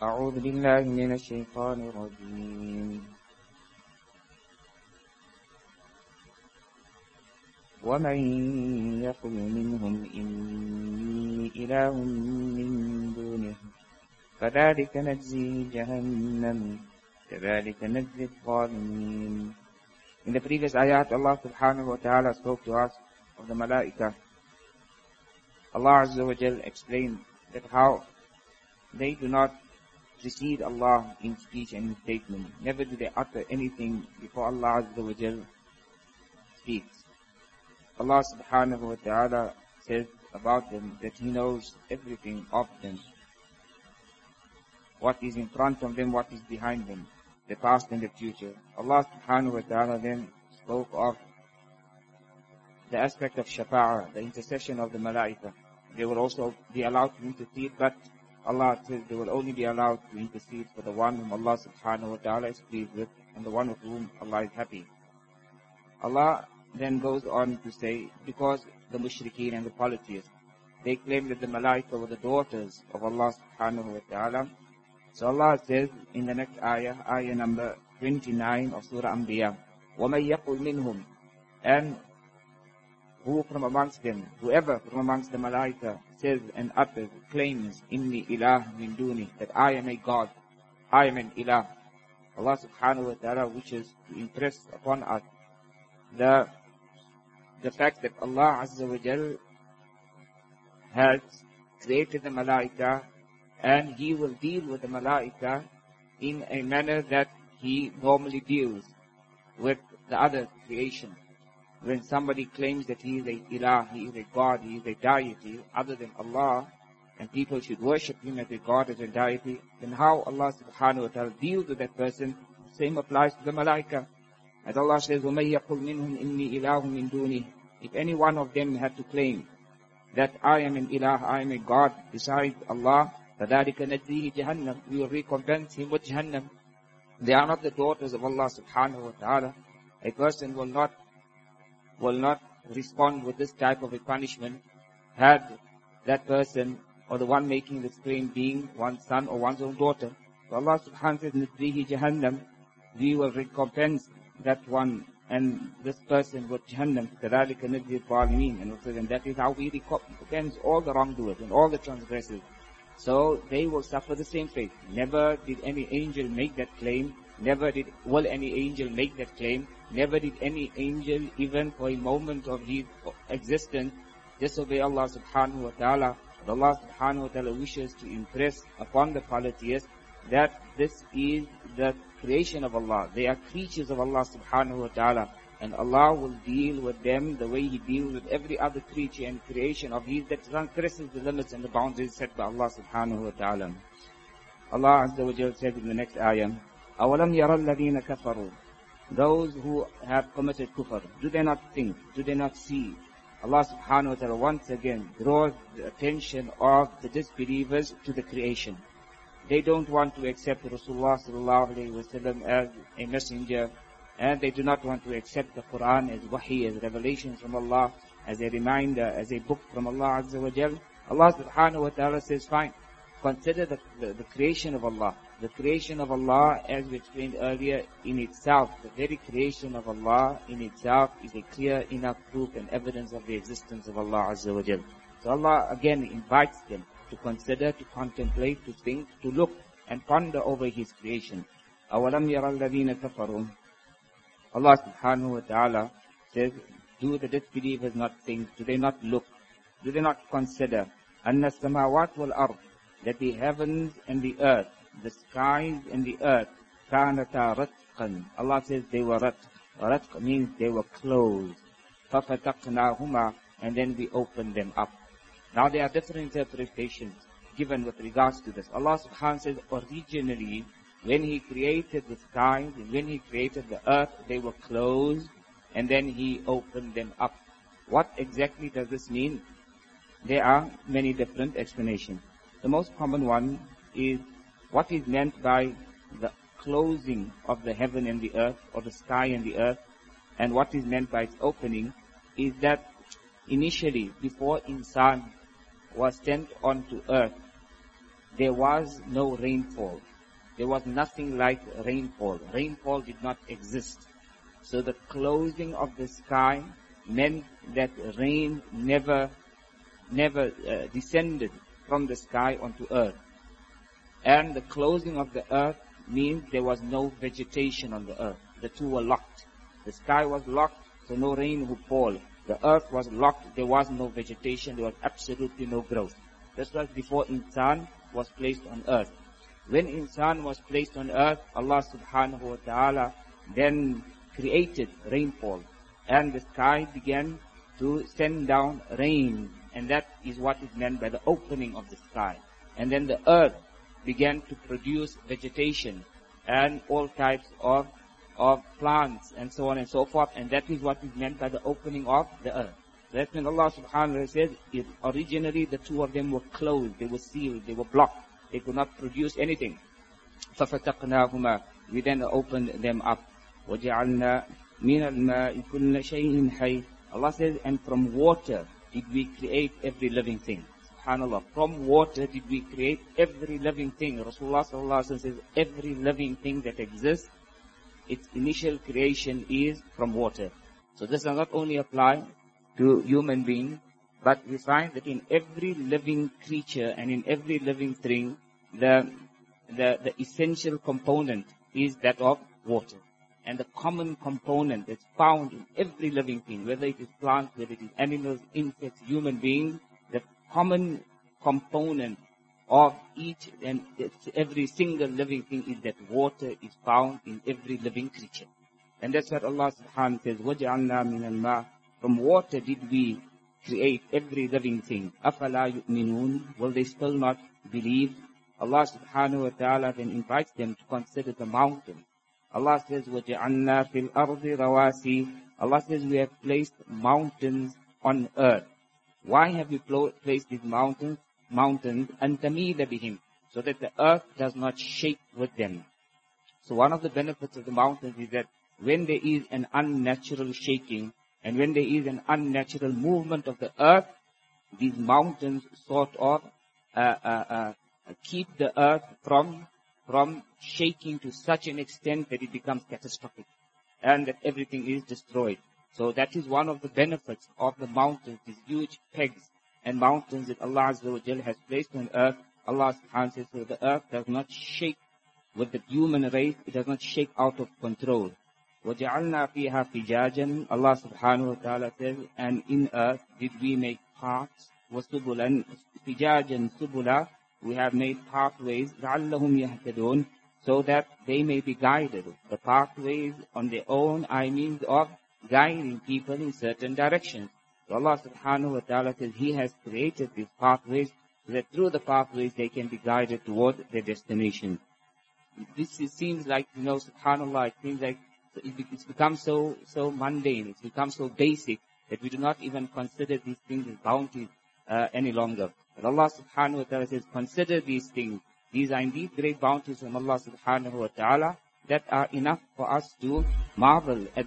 أعوذ بالله من الشيطان الرجيم ومن يقل منهم إني إله من دونه فذلك نجزي جهنم كذلك نجزي الظالمين. In the previous ayat, Allah subhanahu wa ta'ala spoke to us of the malaika. Allah Azza wa Jal explained that how they do not precede Allah in speech and in statement. Never do they utter anything before Allah Azza wa Jal speaks. Allah subhanahu wa ta'ala says about them that He knows everything of them. What is in front of them, what is behind them, the past and the future. Allah subhanahu wa ta'ala then spoke of the aspect of shafa'ah, the intercession of the malaika. They will also be allowed to intercede, but Allah says they will only be allowed to intercede for the one whom Allah subhanahu wa ta'ala is pleased with and the one with whom Allah is happy. Allah then goes on to say, because the mushrikeen and the polytheists, they claim that the malaika were the daughters of Allah subhanahu wa ta'ala. So Allah says in the next ayah, ayah number 29 of Surah Anbiya, وَمَنْ يَقُلْ مِنْهُمْ, and who from amongst them, whoever from amongst the malaika says and utters, claims, inni ilah min duni, that I am a God, I am an ilah. Allah subhanahu wa ta'ala wishes to impress upon us the fact that Allah Azza wa Jal has created the malaika, and He will deal with the malaika in a manner that He normally deals with the other creation. When somebody claims that he is a ilah, he is a God, he is a deity other than Allah, and people should worship him as a God, as a deity, then how Allah subhanahu wa ta'ala deals with that person, the same applies to the malaika. As Allah says, وَمَنْ يَقُلْ مِنْهُمْ إِنِّي إِلَهٌ مِنْ دُونِهِ, if any one of them had to claim that I am an ilah, I am a God besides Allah, فَذَلِكَ نَجْزِيهِ جَهَنَّمْ, we will recompense him with Jahannam. They are not the daughters of Allah subhanahu wa ta'ala. A person will not respond with this type of a punishment had that person or the one making this claim being one's son or one's own daughter. So Allah subhanahu wa ta'ala says, نَجْزِيهِ جَهَنَّمْ, we will recompense that one and this person with Jahannam, كَذَلِكَ نَجْزِي الظَّالِمِينَ, and that is how we recompense all the wrongdoers and all the transgressors. So they will suffer the same fate. Never did any angel make that claim. Never will any angel make that claim. Never did any angel, even for a moment of his existence, disobey Allah subhanahu wa ta'ala. But Allah subhanahu wa ta'ala wishes to impress upon the polytheists that this is the creation of Allah. They are creatures of Allah subhanahu wa ta'ala. And Allah will deal with them the way He deals with every other creature and creation of His that transgresses the limits and the boundaries set by Allah subhanahu wa ta'ala. Allah Azza wa Jalla said in the next ayah, أَوَلَمْ يَرَى الَّذِينَ كَفَرُوا, those who have committed kufr, do they not think, do they not see? Allah subhanahu wa ta'ala once again draws the attention of the disbelievers to the creation. They don't want to accept Rasulullah sallallahu alayhi wa sallam as a messenger, and they do not want to accept the Quran as wahi, as revelation from Allah, as a reminder, as a book from Allah Azza wa Jal. Allah subhanahu wa ta'ala says, fine, consider the creation of Allah. The creation of Allah, as we explained earlier, in itself, the very creation of Allah in itself is a clear enough proof and evidence of the existence of Allah Azza wa Jal. So Allah again invites them to consider, to contemplate, to think, to look and ponder over His creation. أَوَلَمْ يَرَى الَّذِينَ كَفَرُوا, Allah subhanahu wa ta'ala says, do the disbelievers not think, do they not look, do they not consider, أَنَّ السَّمَاوَاتِ وَالْأَرْضِ, that the heavens and the earth, the skies and the earth, كَانَتَا رَتْقًا, Allah says they were ratq. Ratq means they were closed. فَفَتَقْنَاهُمَا, and then we opened them up. Now there are different interpretations given with regards to this. Allah subhanahu wa ta'ala says originally, when He created the skies and when He created the earth, they were closed and then He opened them up. What exactly does this mean? There are many different explanations. The most common one is what is meant by the closing of the heaven and the earth, or the sky and the earth, and what is meant by its opening is that initially, before insan was sent onto earth, there was no rainfall. There was nothing like rainfall. Rainfall did not exist. So the closing of the sky meant that rain never descended from the sky onto earth. And the closing of the earth means there was no vegetation on the earth. The two were locked. The sky was locked, so no rain would fall. The earth was locked, there was no vegetation, there was absolutely no growth. This was before insan was placed on earth. When insan was placed on earth, Allah subhanahu wa ta'ala then created rainfall. And the sky began to send down rain. And that is what is meant by the opening of the sky. And then the earth began to produce vegetation and all types of plants and so on and so forth. And that is what is meant by the opening of the earth. That's when Allah subhanahu wa ta'ala says, originally the two of them were closed, they were sealed, they were blocked. They could not produce anything. فَفَتَقْنَاهُمَا We then opened them up. وَجَعَلْنَا مِنَ الْمَاءِ كُلَّ شَيْءٍ حَيٍّ Allah says, and from water did we create every living thing. SubhanAllah. From water did we create every living thing. Rasulullah sallallahu alaihi wasallam says, every living thing that exists, its initial creation is from water. So this does not only apply to human beings, but we find that in every living creature and in every living thing, the essential component is that of water. And the common component that's found in every living thing, whether it is plants, whether it is animals, insects, human beings, the common component of each and every single living thing is that water is found in every living creature. And that's what Allah subhanahu wa ta'ala says, وَجَعَلْنَا مِنَ الْمَاءِ From water did we create every living thing. أَفَلَا يُؤْمِنُونَ Will they still not believe? Allah subhanahu wa ta'ala then invites them to consider the mountain. Allah says, وَجَعَلْنَا فِي الْأَرْضِ رَوَاسِي Allah says, we have placed mountains on earth. Why have we placed these mountains? أَن تَمِيدَ بِهِمْ So that the earth does not shake with them. So one of the benefits of the mountains is that when there is an unnatural shaking, and when there is an unnatural movement of the earth, these mountains sort of keep the earth from shaking to such an extent that it becomes catastrophic and that everything is destroyed. So that is one of the benefits of the mountains, these huge pegs and mountains that Allah Azza wa Jal has placed on earth. Allah subhanahu wa ta'ala says, so the earth does not shake with the human race, it does not shake out of control. وَجَعَلْنَا فِيهَا فِجَاجًا Allah subhanahu wa ta'ala says, and in earth did we make paths, وَسُبُلًا فِجَاجًا سُبُلًا We have made pathways, لَعَلَّهُمْ يَهْتَدُونَ So that they may be guided. The pathways on their own are means of guiding people in certain directions. So Allah subhanahu wa ta'ala says He has created these pathways so that through the pathways they can be guided toward their destination. This seems like, subhanAllah, it seems like it's become so mundane, it's become so basic that we do not even consider these things as bounties any longer. But Allah subhanahu wa ta'ala says, consider these things. These are indeed great bounties from Allah subhanahu wa ta'ala that are enough for us to marvel at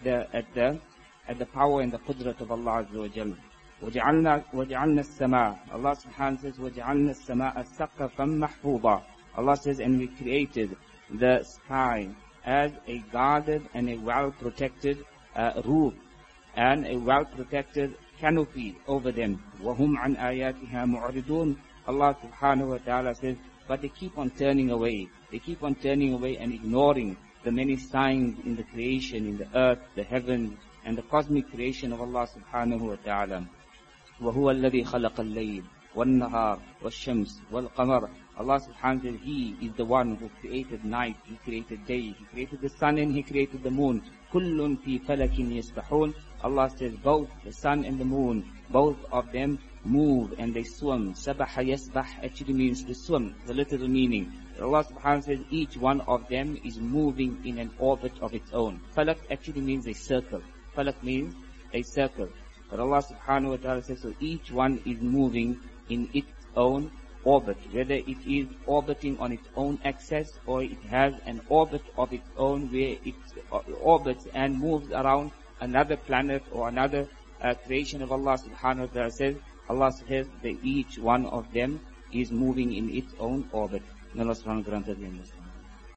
the power and the qudrat of Allah Azza wa Jalla. وَجَعَلْنَا السَّمَاءَ Allah subhanahu wa ta'ala says, وَجَعَلْنَا السَّمَاءَ سَقَفًا مَحْفُوظًا Allah says, and we created the sky as a guarded and a well-protected roof and a well-protected canopy over them. وَهُمْ عَنْ آيَاتِهَا مُعْرِضُونَ Allah subhanahu wa ta'ala says, but they keep on turning away. They keep on turning away and ignoring the many signs in the creation, in the earth, the heavens, and the cosmic creation of Allah subhanahu wa ta'ala. وَهُوَ الَّذِي خَلَقَ اللَّيْلَ وَالنَّهَارَ وَالشَّمْسِ وَالْقَمَرَ Allah subhanahu wa ta'ala, He is the one who created night, He created day, He created the sun and He created the moon. كُلٌّ فِي فَلَكٍ يَسْبَحُونَ Allah says both the sun and the moon, both of them move and they swim. Sabaha yasbah actually means to swim, the literal meaning. Allah subhanahu wa ta'ala says each one of them is moving in an orbit of its own. Falak actually means a circle. Falak means a circle. But Allah subhanahu wa ta'ala says so each one is moving in its own orbit, whether it is orbiting on its own axis or it has an orbit of its own where it orbits and moves around another planet or another creation of Allah subhanahu wa ta'ala says. Allah says that each one of them is moving in its own orbit. May Allah subhanahu wa ta'ala grant us the understanding.